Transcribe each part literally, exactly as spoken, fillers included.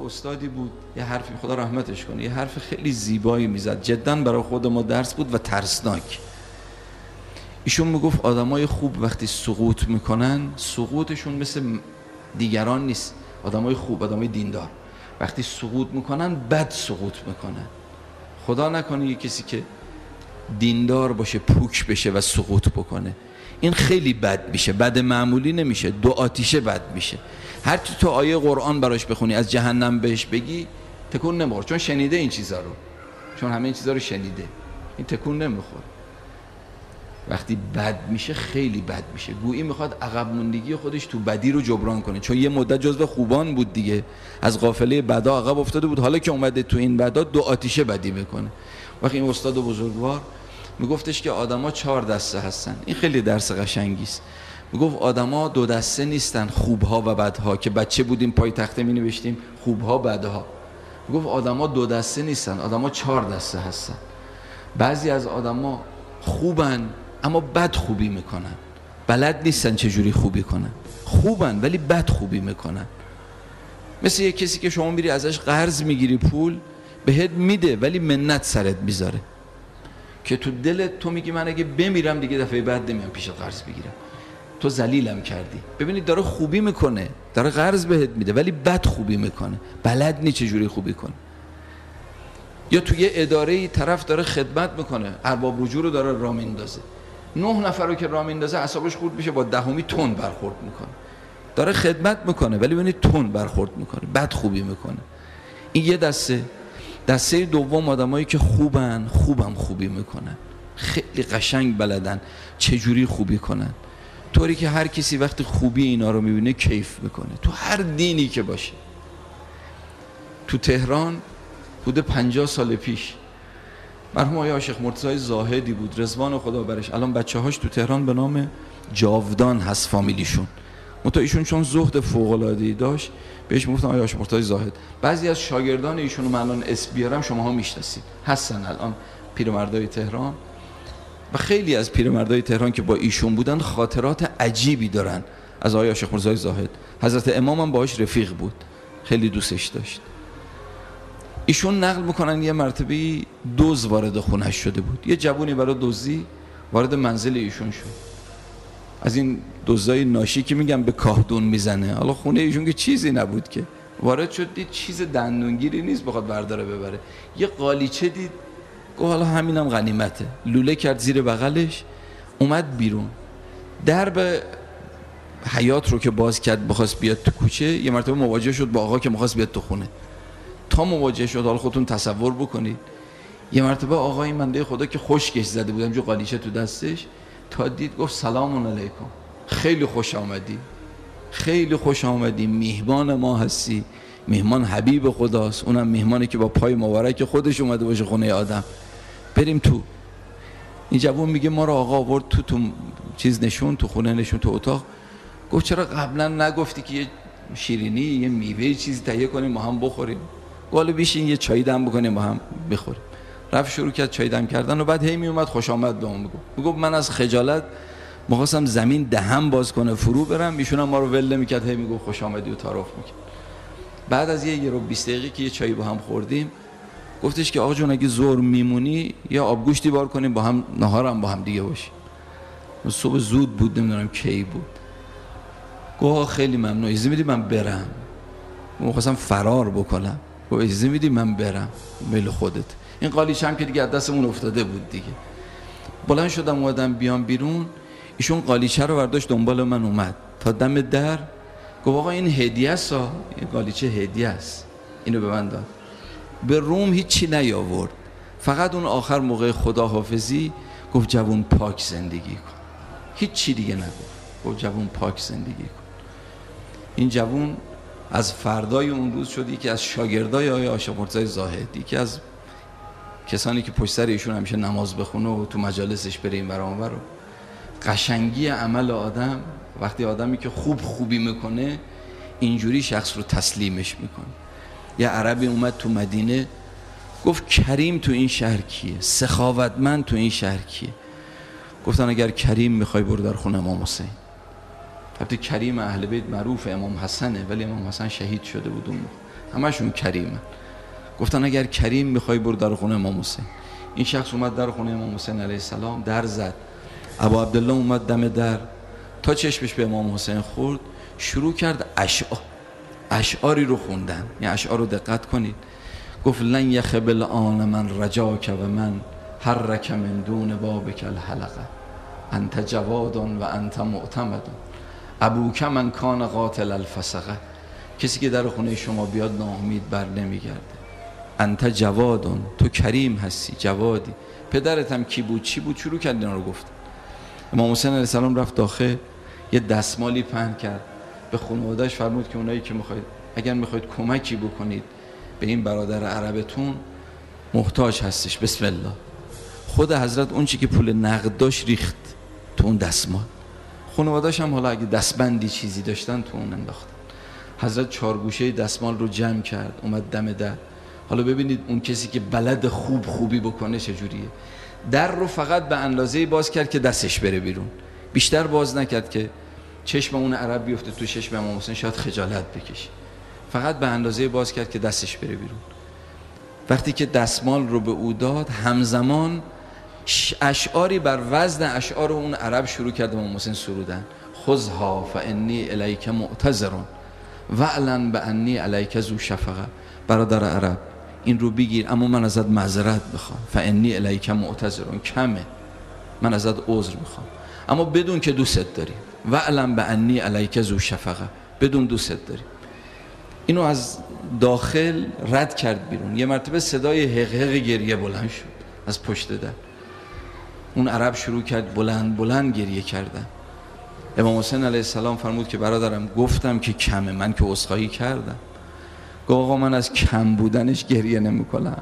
استادی بود، یه حرفی خدا رحمتش کنه، یه حرف خیلی زیبایی میزد، جدا برای خود ما درس بود و ترسناک. ایشون میگفت آدمای خوب وقتی سقوط میکنن، سقوطشون مثل دیگران نیست. آدمای خوب، آدمای دیندار وقتی سقوط میکنن بد سقوط میکنن. خدا نکنه یه کسی که دیندار باشه پوک بشه و سقوط بکنه، این خیلی بد میشه، بد معمولی نمیشه، دو آتیشه بد میشه. هر چی تو آیه قرآن براش بخونی از جهنم بهش بگی تکون نمیخوره، چون شنیده این چیزا رو، چون همه این چیزا رو شنیده، این تکون نمیخوره. وقتی بد میشه خیلی بد میشه، گویی میخواد عقب موندگی خودش تو بدی رو جبران کنه، چون یه مدت جزو خوبان بود دیگه، از قافله بدا عقب افتاده بود، حالا که اومده تو این بدا دو آتیشه بدی میکنه. وقتی این استاد بزرگوار میگفتش که آدما چهار دسته هستن، این خیلی درس قشنگی است. میگفت آدما دو دسته نیستن، خوبها و بدها، که بچه بودیم پای تخته می نوشتیم خوبها بدها. میگفت آدما دو دسته نیستن، آدما چهار دسته هستن. بعضی از آدما خوبن اما بد خوبی میکنن، بلد نیستن چجوری خوبی کنن، خوبن ولی بد خوبی میکنن. مثل یک کسی که شما میری ازش قرض میگیری پول، بهت میده ولی منت سرت میذاره، که تو دلت تو میگی من اگه بمیرم دیگه دفعه بعد نمیام پیشت قرض بگیرم، تو ذلیلم کردی. ببینید داره خوبی میکنه، داره قرض بهت میده ولی بد خوبی میکنه، بلد نیست چجوری خوبی کنه. یا تو یه اداره طرف داره خدمت میکنه، ارباب رجوع رو داره راه میندازه، نه نفر رو که راه میندازه اعصابش خورد میشه، با دهمی تون برخورد میکنه. داره خدمت میکنه ولی ببینید تون برخورد میکنه، بد خوبی میکنه. این یه دسته. دسته دوم آدمایی که خوبن، خوبم خوبی میکنن، خیلی قشنگ بلدن چجوری خوبی کنن، طوری که هر کسی وقتی خوبی اینا رو میبینه کیف میکنه، تو هر دینی که باشه. تو تهران بوده پنجاه سال پیش، مرحوم آقای شیخ مرتضی زاهدی بود، رضوان خدا برش، الان بچه هاش تو تهران به نام جاودان هست فامیلیشون. منتها ایشون چون زهد فوق‌العاده‌ای داشت بهش میگفتن آقای شیخ مرتضی زاهد. بعضی از شاگردان ایشونو من الان اسم بیارم شماها میشناسید، هستن الان پیرمردای تهران، و خیلی از پیرمردای تهران که با ایشون بودن خاطرات عجیبی دارن از آقای شیخ مرتضی زاهد. حضرت امام هم باهاش رفیق بود، خیلی دوستش داشت. ایشون نقل میکنن یه مرتبه دزد وارد خونش شده بود، یه جوونی برای دزدی وارد منزل ایشون شد، از این دزدای ناشی که میگم به کاهدون میزنه. حالا خونه ایشون که چیزی نبود، که وارد شد دید چیز دندونگیری نیست بخواد برداره ببره، یه قالیچه دید، گفت حالا همینم غنیمته، لوله کرد زیر بغلش، اومد بیرون. درب حیاط رو که باز کرد بخواست بیاد تو کوچه، یه مرتبه مواجه شد با آقا که میخواست بیاد تو خونه. تا مواجه شد، حالا خودتون تصور بکنید، یه مرتبه آقای منده خدا که خشکش زده بود همجور قالیچه تو دستش، تا دید گفت سلام علیکم، خیلی خوش آمدی، خیلی خوش آمدی، میهمان ما هستی، میهمان حبیب خداست، اونم میهمانی که با پای مبارک خودش اومده باشه خونه آدم، بریم تو. این جوون میگه ما رو آقا آورد تو، تو چیز نشون، تو خونه نشون، تو اتاق. گفت چرا قبلا نگفتی که یه شیرینی، یه میوه چیزی تهیه کنیم ما هم بخوریم؟ گفت بیشین یه چای دم بکنیم ما هم بخوریم. رفت شروع کرد چای دم کردن و بعد هی می اومد خوش آمد به اون میگفت. میگفت من از خجالت می‌خواستم زمین دهم باز کنه فرو برم، ایشون هم ما رو ول نمی‌کرد، هی میگفت خوش آمدی و تعارف می‌کرد. بعد از یه رو بیست دقیقه که یه چای با هم خوردیم، گفتش که آقا جون اگه ظهر میمونی یا آبگوشتی بار کنیم با هم نهارم با هم دیگه باشیم. صبح زود بود، نمیدونم کی بود. گفت خیلی ممنون، اجازه میدی من برم؟ می‌خواستم فرار بکنم. گفت اجازه میدی من برم؟ میل خودت. این قالیچه هم که دیگه از دستمون افتاده بود دیگه. بلند شدم اومدم بیام بیرون، ایشون قالیچه رو برداشت دنبال من اومد تا دم در، گفت آقا این هدیه است، این قالیچه هدیه است، اینو به من داد. به روم هیچی نیاورد، فقط اون آخر موقع خداحافظی گفت جوون پاک زندگی کن، هیچی دیگه نگفت، گفت جوون پاک زندگی کن. این جوون از فردای اون روز شد یکی از شاگردای آقای شیخ مرتضی زاهد، یکی از کسانی که پشت سر ایشون همیشه نماز بخونه و تو مجالسش بره این ور اون ور. قشنگی عمل آدم وقتی آدمی که خوب خوبی میکنه اینجوری شخص رو تسلیمش میکنه. یه عربی اومد تو مدینه گفت کریم تو این شهر کیه؟ سخاوتمند تو این شهر کیه؟ گفتن اگر کریم میخوای برو در خونه امام حسین. البته کریم اهل بیت معروف امام حسنه، ولی امام حسن شهید شده بود اون موقع. همشون کریمن. گفتن اگر کریم میخوای برو در خونه امام حسین. این شخص اومد در خونه امام حسین علیه السلام، در زد. ابو عبدالله اومد دم در، تا چشمش به امام حسین خورد شروع کرد اشعار اشعاری رو خوندن. این اشعار رو دقت کنید. گفت لن یخب الآن من رجاک و من حرک من دون بابک الحلقه انت جواد و انت معتمد ابوک من کان قاتل الفسقه. کسی که در خونه شما بیاد ناامید بر نمیگرده. انت جواد، تو کریم هستی، جوادی. پدرت هم کی بود چی بود؟ شروع کرد اینا رو گفت. امام حسین علیه السلام رفت داخل، یه دستمالی پهن کرد، به خانواده‌اش فرمود که اونایی که میخواید اگر میخواید کمکی بکنید به این برادر عربتون محتاج هستش، بسم الله. خود حضرت اون چی که پول نقد داشت ریخت تو اون دستمال. خانواده‌اش هم حالا اگه دستبندی چیزی داشتن تو اون انداختن. حضرت چارگوشه دستمال رو جمع کرد، اومد دم در. حالا ببینید اون کسی که بلد خوب خوبی بکنه چجوریه. در رو فقط به اندازه‌ای باز کرد که دستش بره بیرون، بیشتر باز نکرد که چشم اون عرب بیفته تو چشم امام حسین شاید خجالت بکشه. فقط به اندازه باز کرد که دستش بره بیرون. وقتی که دستمال رو به او داد، همزمان اشعاری بر وزن اشعار اون عرب شروع کرد امام حسین سرودن. خذها فانی الیک معتذر واعلن بانی علیک ذو شفقه. برادر عرب این رو بگیر، اما من ازت معذرت میخوام. فانی الیک معتذر، کمه، من ازت عذر میخوام، اما بدون که دوست داری. واعلن بانی علیک ذو شفقه، بدون دوست داری. اینو از داخل رد کرد بیرون. یه مرتبه صدای حق حق گریه بلند شد از پشت در. اون عرب شروع کرد بلند بلند گریه کردن. امام حسین علیه السلام فرمود که برادرم گفتم که کمه، من که عذرخواهی کردم. گفت آقا من از کم بودنش گریه نمی‌کنم،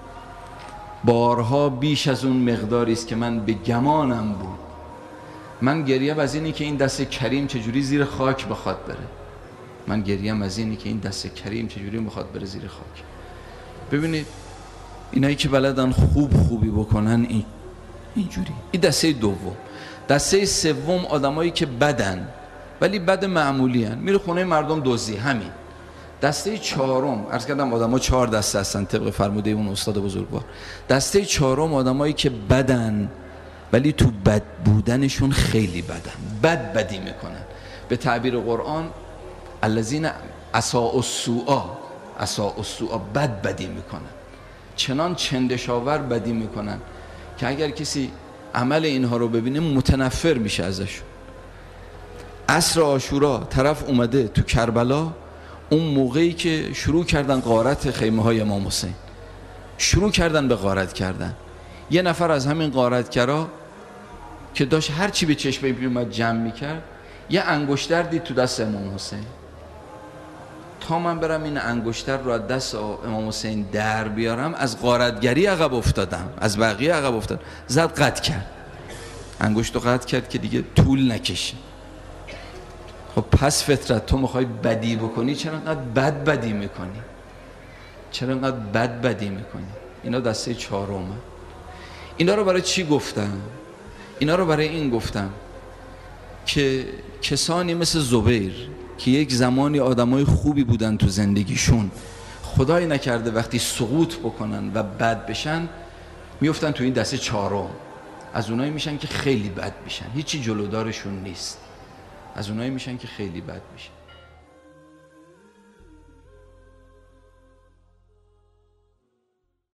بارها بیش از اون مقداری است که من به گمانم بود. من گریم از اینی که این دست کریم چجوری زیر خاک بخواد بره. من گریم از اینی که این دست کریم چجوری بخواد بره زیر خاک. ببینید اینایی که بلدن خوب خوبی بکنن این اینجوری. این دسته دوم. دسته سوم آدمایی که بدن ولی بد معمولی هن، میره خونه مردم دزدی، همین. دسته چهارم، عرض کردم آدما چهار دسته هستن طبق فرموده اون استاد بزرگوار. دسته چهارم آدمایی که بدن ولی تو بد بودنشون خیلی بدن، بد بدی میکنن. به تعبیر قرآن الذین اساءوا السوء، اساءوا السوء، بد بدی میکنن، چنان چندشاور بدی میکنن که اگر کسی عمل اینها رو ببینه متنفر میشه ازشون. عصر عاشورا طرف اومده تو کربلا، اون موقعی که شروع کردن غارت خیمه های امام حسین، شروع کردن به غارت کردن. یه نفر از همین غارتگرا که داشت هر چی به چشم میومد جمع میکرد، یه انگشتر دید تو دست امام حسین. تا من برم این انگشتر رو از دست امام حسین در بیارم، از غارتگری عقب افتادم، از بقیه عقب افتادم. زد قطع کرد، انگشت رو قطع کرد که دیگه طول نکشه. خب پس فطرت تو میخوای بدی بکنی، چرا انقدر بد بدی میکنی؟ چرا انقدر بد بدی میکنی؟ اینا دسته چهارمه. اینا رو برای چی گفتم؟ اینا رو برای این گفتم که کسانی مثل زبیر که یک زمانی آدمای خوبی بودن تو زندگیشون، خدای نکرده وقتی سقوط بکنن و بد بشن میفتن تو این دسته چهارم. از اونایی میشن که خیلی بد میشن، هیچی جلودارشون نیست. از اونایی میشن که خیلی بد میشن.